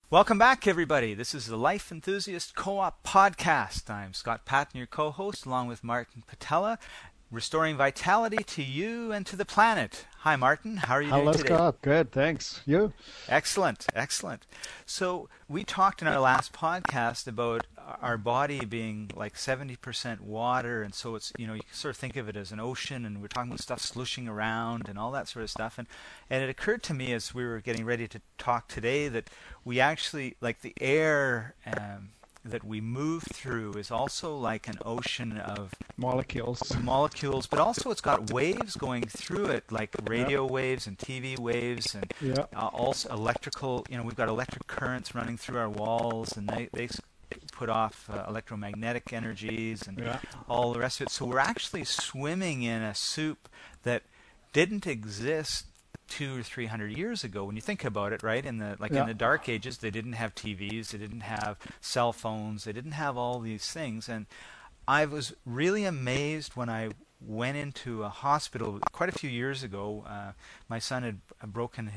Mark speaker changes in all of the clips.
Speaker 1: Welcome back, everybody. This is the Life Enthusiast Co-op Podcast. I'm Scott Patton, your co-host, along with Martin Patella, restoring vitality to you and to the planet. Hi, Martin. How are you doing
Speaker 2: Hello,
Speaker 1: today?
Speaker 2: Scott. Good, thanks. You?
Speaker 1: Excellent, excellent. So we talked in our last podcast about our body being like 70% water, and so it's, you can sort of think of it as an ocean, and we're talking about stuff slushing around and all that sort of stuff. And it occurred to me as we were getting ready to talk today that we actually, like the air that we move through is also like an ocean of
Speaker 2: Molecules.
Speaker 1: but also it's got waves going through it, like
Speaker 2: Yeah,
Speaker 1: radio waves and TV waves, and
Speaker 2: yeah,
Speaker 1: also electrical. We've got electric currents running through our walls, and they put off electromagnetic energies and
Speaker 2: yeah,
Speaker 1: all the rest of it. So we're actually swimming in a soup that didn't exist 200 or 300 years ago. When you think about it, right? In
Speaker 2: yeah.
Speaker 1: the dark ages, they didn't have TVs, they didn't have cell phones, they didn't have all these things. And I was really amazed when I went into a hospital quite a few years ago. My son had broken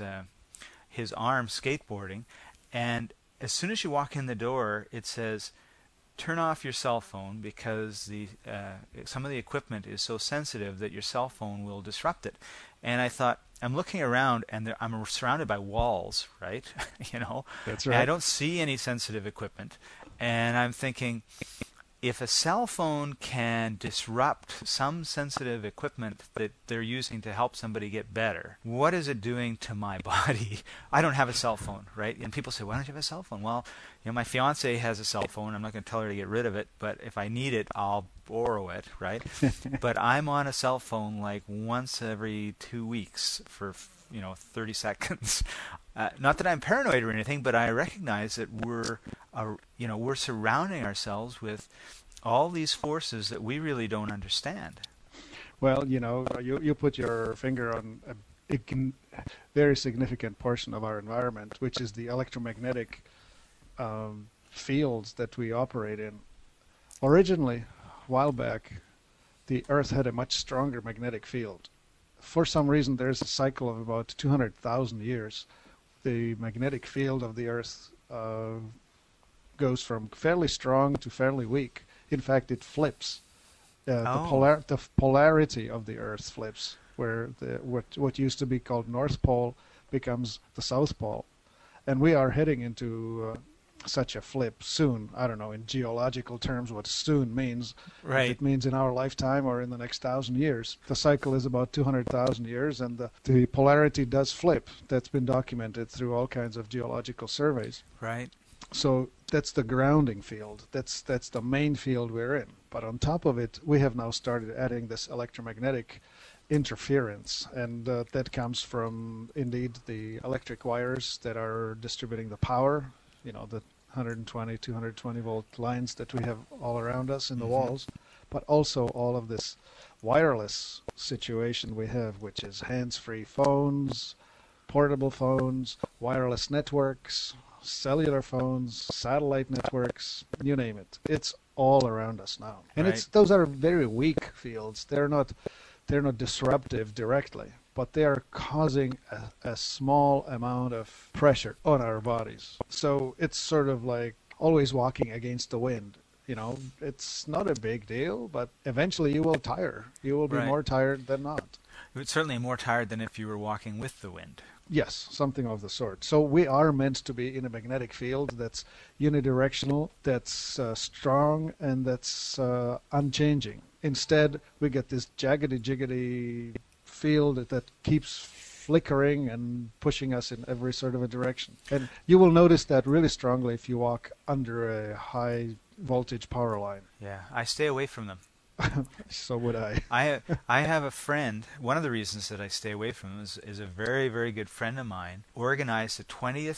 Speaker 1: his arm skateboarding, and as soon as you walk in the door, it says, "Turn off your cell phone because the some of the equipment is so sensitive that your cell phone will disrupt it." And I thought, I'm looking around, and I'm surrounded by walls, right?
Speaker 2: That's
Speaker 1: And I
Speaker 2: right.
Speaker 1: don't see any sensitive equipment, and I'm thinking, if a cell phone can disrupt some sensitive equipment that they're using to help somebody get better, what is it doing to my body? I don't have a cell phone, right? And people say, why don't you have a cell phone? Well, my fiance has a cell phone. I'm not going to tell her to get rid of it, but if I need it, I'll borrow it, right? But I'm on a cell phone like once every 2 weeks for 30 seconds. Not that I'm paranoid or anything, but I recognize that we're surrounding ourselves with all these forces that we really don't understand.
Speaker 2: Well, you put your finger on very significant portion of our environment, which is the electromagnetic fields that we operate in. Originally, a while back, the Earth had a much stronger magnetic field. For some reason, there's a cycle of about 200,000 years. The magnetic field of the Earth goes from fairly strong to fairly weak. In fact, it flips.
Speaker 1: Oh,
Speaker 2: The polarity of the Earth flips, where what used to be called North Pole becomes the South Pole, and we are heading into such a flip soon. I don't know in geological terms what soon means, if
Speaker 1: right,
Speaker 2: it means in our lifetime or in the next 1,000 years. The cycle is about 200,000 years, and the polarity does flip. That's been documented through all kinds of geological surveys.
Speaker 1: right,
Speaker 2: So that's the grounding field. That's the main field we're in. But on top of it, we have now started adding this electromagnetic interference, and that comes from indeed the electric wires that are distributing the power. The 120, 220 volt lines that we have all around us in the
Speaker 1: hmm,
Speaker 2: walls, but also all of this wireless situation we have, which is hands-free phones, portable phones, wireless networks, cellular phones, satellite networks, you name it. It's all around us now. And
Speaker 1: right,
Speaker 2: it's those are very weak fields. They're not disruptive directly, but they are causing a small amount of pressure on our bodies. So it's sort of like always walking against the wind. It's not a big deal, but eventually you will tire. You will be
Speaker 1: right.
Speaker 2: more tired than not.
Speaker 1: It's certainly more tired than if you were walking with the wind.
Speaker 2: Yes, something of the sort. So we are meant to be in a magnetic field that's unidirectional, that's strong, and that's unchanging. Instead, we get this jaggedy, jiggedy field that keeps flickering and pushing us in every sort of a direction. And you will notice that really strongly if you walk under a high voltage power line.
Speaker 1: Yeah, I stay away from them.
Speaker 2: So would I.
Speaker 1: I have a friend. One of the reasons that I stay away from him is a very, very good friend of mine organized a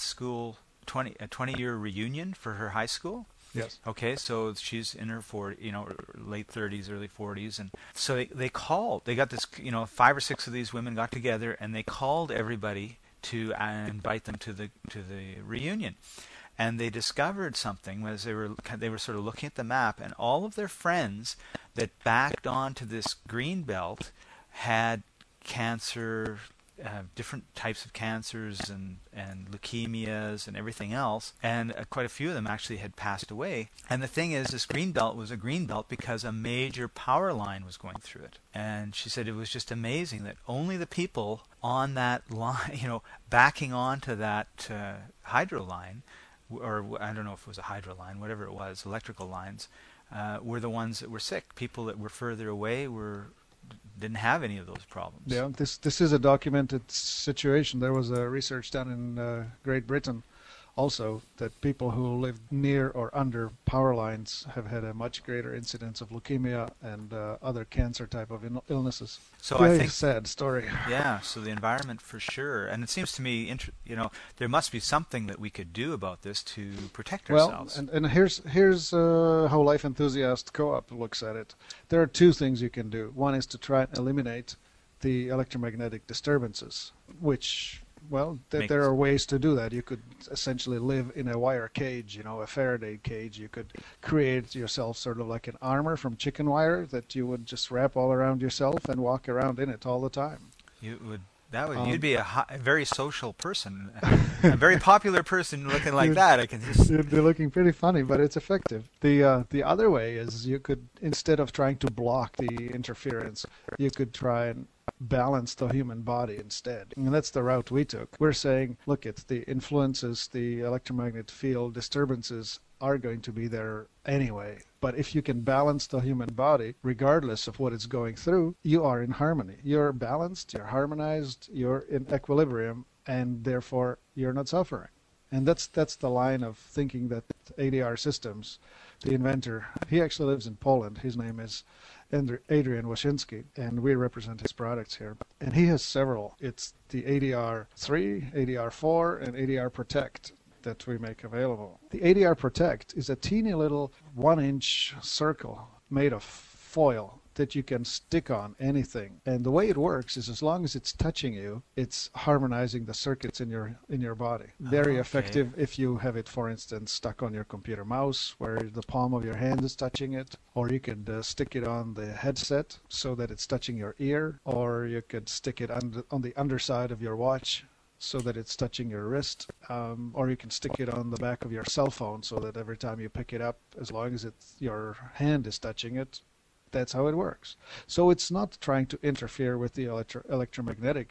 Speaker 1: 20-year reunion for her high school.
Speaker 2: Yes.
Speaker 1: Okay, so she's in her late 30s, early 40s, and so they called. They got this, 5 or 6 of these women got together, and they called everybody to invite them to the reunion. And they discovered something as they were sort of looking at the map, and all of their friends that backed onto this green belt had cancer, different types of cancers and leukemias and everything else, and quite a few of them actually had passed away. And the thing is, this green belt was a green belt because a major power line was going through it. And she said it was just amazing that only the people on that line, backing onto that hydro line, or I don't know if it was a hydro line, whatever it was, electrical lines, were the ones that were sick. People that were further away didn't have any of those problems.
Speaker 2: Yeah, this is a documented situation. There was a research done in Great Britain also that people who lived near or under power lines have had a much greater incidence of leukemia and other cancer type of illnesses.
Speaker 1: So
Speaker 2: Very
Speaker 1: I think
Speaker 2: sad story.
Speaker 1: Yeah, so the environment for sure, and it seems to me, there must be something that we could do about this to protect ourselves.
Speaker 2: Well, and here's how Life Enthusiast Co-op looks at it. There are two things you can do. One is to try and eliminate the electromagnetic disturbances, which, well, there are ways to do that. You could essentially live in a wire cage, a Faraday cage. You could create yourself sort of like an armor from chicken wire that you would just wrap all around yourself and walk around in it all the time.
Speaker 1: You'd be a very social person, a very popular person looking like that. I can just.
Speaker 2: You'd be looking pretty funny, but it's effective. The other way is you could, instead of trying to block the interference, you could try and balance the human body instead. And that's the route we took. We're saying, look, it's the influences, the electromagnetic field disturbances are going to be there anyway. But if you can balance the human body, regardless of what it's going through, you are in harmony. You're balanced, you're harmonized, you're in equilibrium, and therefore you're not suffering. And that's the line of thinking that ADR Systems, the inventor, he actually lives in Poland. His name is Adrian Waszynski, and we represent his products here. And he has several. It's the ADR3, ADR4, and ADR Protect that we make available. The ADR Protect is a teeny little 1-inch circle made of foil that you can stick on anything. And the way it works is, as long as it's touching you, it's harmonizing the circuits in your body. Very effective if you have it, for instance, stuck on your computer mouse where the palm of your hand is touching it, or you could stick it on the headset so that it's touching your ear, or you could stick it on the underside of your watch so that it's touching your wrist, or you can stick it on the back of your cell phone so that every time you pick it up, as long as your hand is touching it, that's how it works. So it's not trying to interfere with the electromagnetic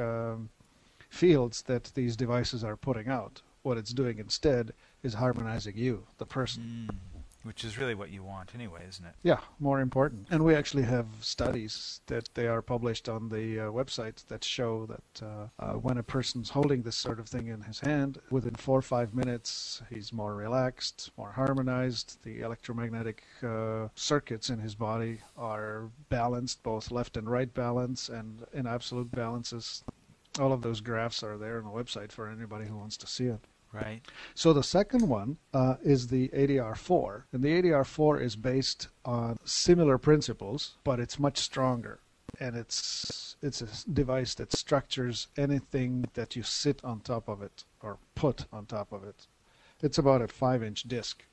Speaker 2: fields that these devices are putting out. What it's doing instead is harmonizing you, the person.
Speaker 1: Which is really what you want anyway, isn't it?
Speaker 2: Yeah, more important. And we actually have studies that they are published on the website that show that when a person's holding this sort of thing in his hand, within 4 or 5 minutes, he's more relaxed, more harmonized. The electromagnetic circuits in his body are balanced, both left and right balance, and in absolute balances. All of those graphs are there on the website for anybody who wants to see it.
Speaker 1: Right.
Speaker 2: So the second one is the ADR4, and the ADR4 is based on similar principles, but it's much stronger, and it's a device that structures anything that you sit on top of it or put on top of it. It's about a 5-inch disc,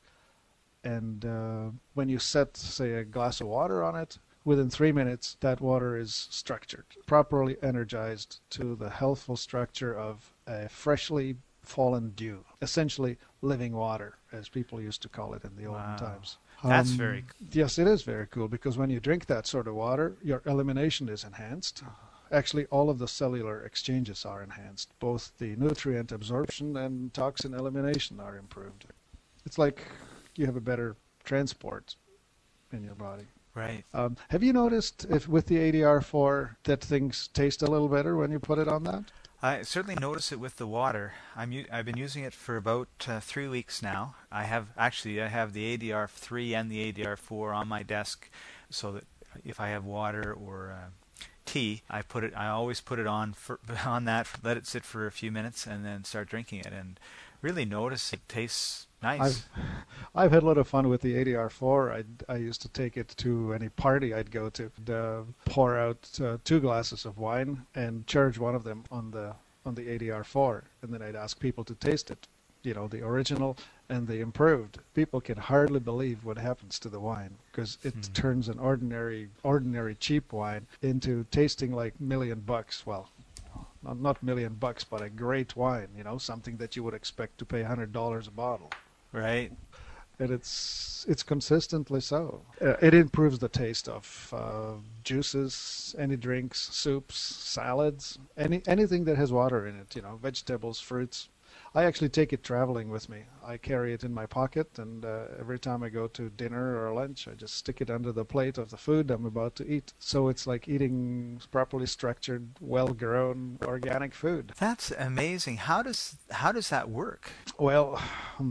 Speaker 2: and when you set, say, a glass of water on it, within 3 minutes that water is structured, properly energized to the healthful structure of a freshly fallen dew, essentially living water, as people used to call it in the olden times.
Speaker 1: That's very cool.
Speaker 2: Yes, it is very cool, because when you drink that sort of water, your elimination is enhanced. Actually, all of the cellular exchanges are enhanced. Both the nutrient absorption and toxin elimination are improved. It's like you have a better transport in your body.
Speaker 1: Right.
Speaker 2: Have you noticed, if with the ADR4, that things taste a little better when you put it on that?
Speaker 1: I certainly notice it with the water. I've been using it for about 3 weeks now. I have the ADR3 and the ADR4 on my desk, so that if I have water or tea, I always put it on that, let it sit for a few minutes, and then start drinking it, and really notice it tastes nice.
Speaker 2: I've had a lot of fun with the ADR4. I used to take it to any party I'd go to, pour out 2 glasses of wine and charge one of them on the ADR4, and then I'd ask people to taste it, the original and the improved. People can hardly believe what happens to the wine, because it turns an ordinary cheap wine into tasting like $1 million. Well, not $1,000,000, but a great wine, something that you would expect to pay $100 a bottle.
Speaker 1: Right.
Speaker 2: And it's consistently so. It improves the taste of juices, any drinks, soups, salads, anything that has water in it. Vegetables, fruits. I actually take it traveling with me. I carry it in my pocket, and every time I go to dinner or lunch, I just stick it under the plate of the food I'm about to eat. So it's like eating properly structured, well-grown, organic food.
Speaker 1: That's amazing. How does that work?
Speaker 2: Well,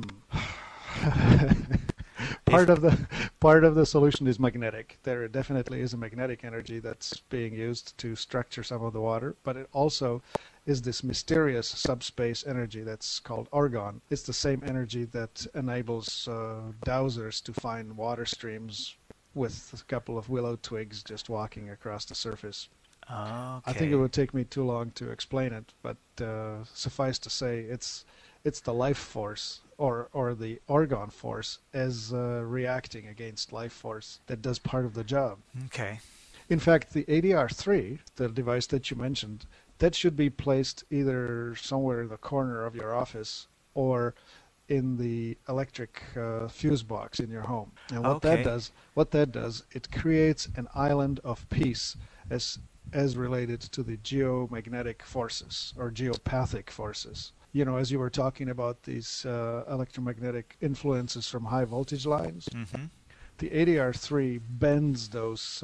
Speaker 2: part of the solution is magnetic. There definitely is a magnetic energy that's being used to structure some of the water, but it also is this mysterious subspace energy that's called argon. It's the same energy that enables dowsers to find water streams with a couple of willow twigs just walking across the surface.
Speaker 1: Okay.
Speaker 2: I think it would take me too long to explain it, but suffice to say, it's the life force or the argon force as reacting against life force that does part of the job.
Speaker 1: Okay.
Speaker 2: In fact, the ADR3, the device that you mentioned, that should be placed either somewhere in the corner of your office or in the electric fuse box in your home. And what
Speaker 1: Okay.
Speaker 2: that does, it creates an island of peace as related to the geomagnetic forces or geopathic forces. As you were talking about these electromagnetic influences from high voltage lines,
Speaker 1: Mm-hmm.
Speaker 2: the ADR3 bends those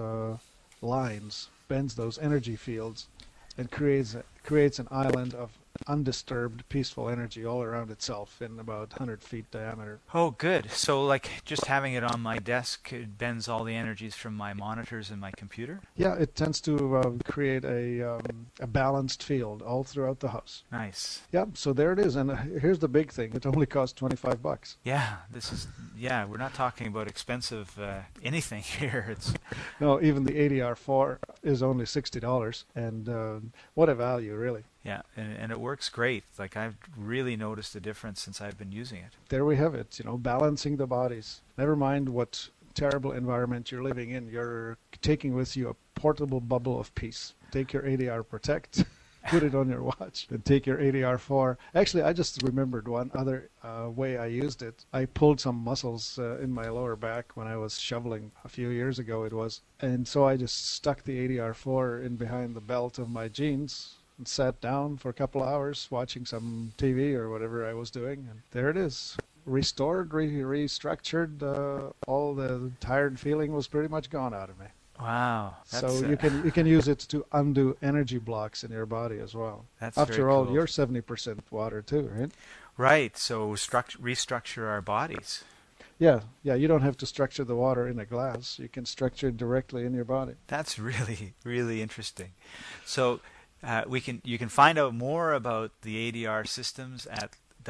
Speaker 2: lines, bends those energy fields, and creates an island of undisturbed, peaceful energy all around itself in about 100 feet diameter.
Speaker 1: Oh, good. So, like, just having it on my desk, it bends all the energies from my monitors and my computer?
Speaker 2: Yeah, it tends to create a balanced field all throughout the house.
Speaker 1: Nice.
Speaker 2: Yeah, so there it is. And here's the big thing. It only costs $25.
Speaker 1: Yeah, we're not talking about expensive anything here. It's
Speaker 2: No, even the ADR4 is only $60. And what a value, really.
Speaker 1: Yeah, and it works great. Like, I've really noticed a difference since I've been using it.
Speaker 2: There we have it, balancing the bodies. Never mind what terrible environment you're living in. You're taking with you a portable bubble of peace. Take your ADR Protect, put it on your watch, and take your ADR4. Actually, I just remembered one other way I used it. I pulled some muscles in my lower back when I was shoveling a few years ago it was. And so I just stuck the ADR4 in behind the belt of my jeans and sat down for a couple of hours watching some TV or whatever I was doing, and there it is. Restored, restructured, all the tired feeling was pretty much gone out of me.
Speaker 1: Wow.
Speaker 2: So you can use it to undo energy blocks in your body as well.
Speaker 1: That's
Speaker 2: After
Speaker 1: very
Speaker 2: all,
Speaker 1: cool.
Speaker 2: you're 70% water too, right?
Speaker 1: Right, so restructure our bodies.
Speaker 2: Yeah, you don't have to structure the water in a glass. You can structure it directly in your body.
Speaker 1: That's really, really interesting. So you can find out more about the ADR systems at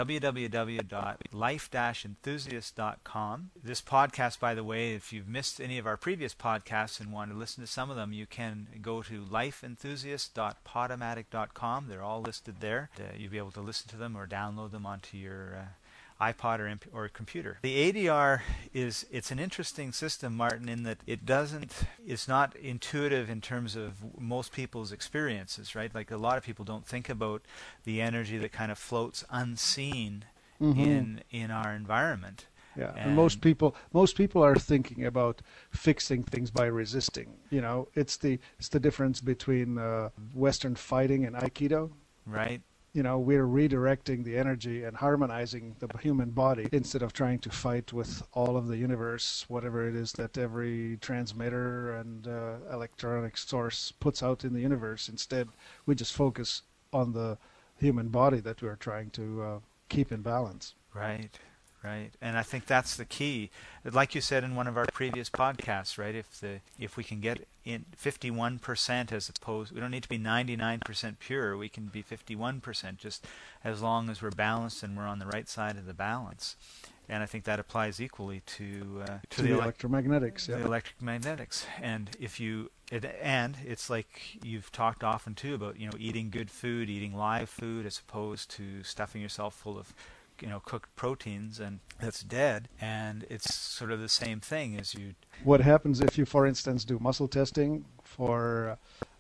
Speaker 1: www.life-enthusiast.com. This podcast, by the way, if you've missed any of our previous podcasts and want to listen to some of them, you can go to lifeenthusiast.podomatic.com. They're all listed there. You'll be able to listen to them or download them onto your iPod or computer. The ADR it's an interesting system, Martin, in that it's not intuitive in terms of most people's experiences, right? Like, a lot of people don't think about the energy that kind of floats unseen in our environment.
Speaker 2: Yeah, and most people are thinking about fixing things by resisting. It's the difference between Western fighting and Aikido.
Speaker 1: Right.
Speaker 2: We're redirecting the energy and harmonizing the human body instead of trying to fight with all of the universe, whatever it is that every transmitter and electronic source puts out in the universe. Instead, we just focus on the human body that we're trying to keep in balance.
Speaker 1: Right. And I think that's the key. Like you said in one of our previous podcasts, right? If we can get in 51% as opposed, we don't need to be 99% pure. We can be 51% just as long as we're balanced and we're on the right side of the balance. And I think that applies equally to
Speaker 2: the electromagnetics. Yeah.
Speaker 1: The electromagnetics. And it's like you've talked often too about eating good food, eating live food, as opposed to stuffing yourself full of cooked proteins and that's dead. And it's sort of the same thing as you.
Speaker 2: What happens if you, for instance, do muscle testing for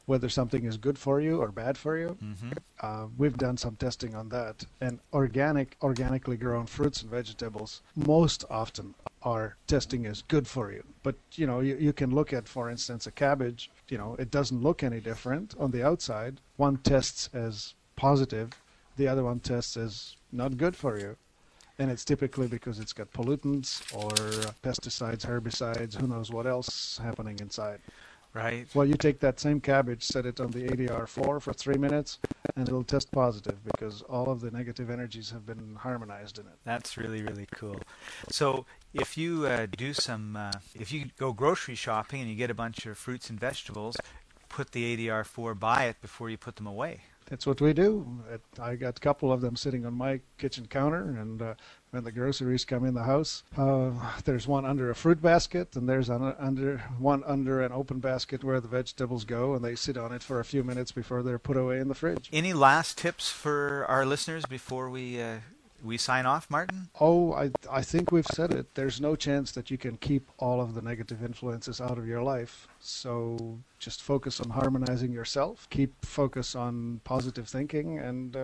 Speaker 2: whether something is good for you or bad for you.
Speaker 1: Mm-hmm.
Speaker 2: We've done some testing on that, and organically grown fruits and vegetables most often are testing as good for you. But you can look at, for instance, a cabbage. It doesn't look any different on the outside. One tests as positive, the other one tests as not good for you. And it's typically because it's got pollutants or pesticides, herbicides, who knows what else happening inside.
Speaker 1: Right.
Speaker 2: Well, you take that same cabbage, set it on the ADR4 for 3 minutes, and it'll test positive because all of the negative energies have been harmonized in it.
Speaker 1: That's really, really cool. So if you if you go grocery shopping and you get a bunch of fruits and vegetables, put the ADR4 by it before you put them away.
Speaker 2: That's what we do. I got a couple of them sitting on my kitchen counter, and when the groceries come in the house, there's one under a fruit basket, and there's one under an open basket where the vegetables go, and they sit on it for a few minutes before they're put away in the fridge.
Speaker 1: Any last tips for our listeners before we sign off, Martin?
Speaker 2: Oh, I think we've said it. There's no chance that you can keep all of the negative influences out of your life. So just focus on harmonizing yourself. Keep focus on positive thinking, and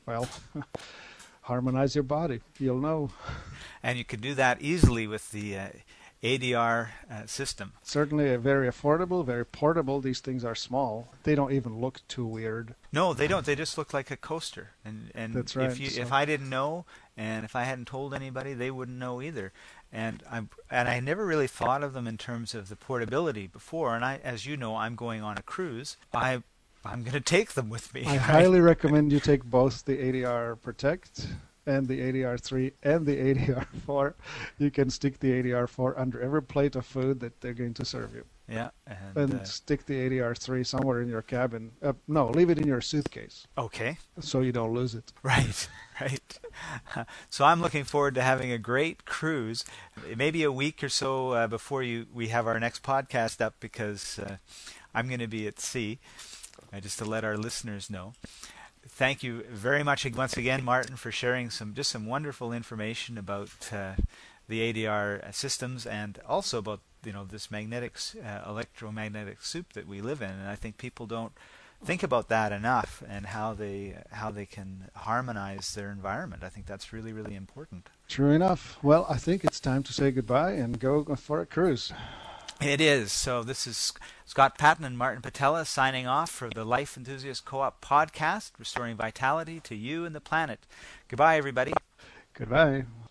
Speaker 2: harmonize your body. You'll know.
Speaker 1: And you can do that easily with the ADR system.
Speaker 2: Certainly very affordable, very portable. These things are small. They don't even look too weird.
Speaker 1: No, they don't. They just look like a coaster. And
Speaker 2: that's right.
Speaker 1: If I didn't know, and if I hadn't told anybody, they wouldn't know either. And I never really thought of them in terms of the portability before. And as you know, I'm going on a cruise. I'm going to take them with me.
Speaker 2: I highly recommend you take both the ADR Protect and the ADR3 and the ADR4. You can stick the ADR4 under every plate of food that they're going to serve you.
Speaker 1: Yeah.
Speaker 2: And stick the ADR3 somewhere in your cabin. No, leave it in your suitcase.
Speaker 1: Okay.
Speaker 2: So you don't lose it.
Speaker 1: Right, right. So I'm looking forward to having a great cruise. Maybe a week or so before we have our next podcast up, because I'm going to be at sea. Just to let our listeners know. Thank you very much once again, Martin, for sharing some wonderful information about the ADR systems, and also about this electromagnetic soup that we live in. And I think people don't think about that enough, and how they can harmonize their environment. I think that's really, really important.
Speaker 2: True enough. Well, I think it's time to say goodbye and go for a cruise.
Speaker 1: It is. So this is Scott Patton and Martin Patella signing off for the Life Enthusiast Co-op podcast, restoring vitality to you and the planet. Goodbye, everybody.
Speaker 2: Goodbye.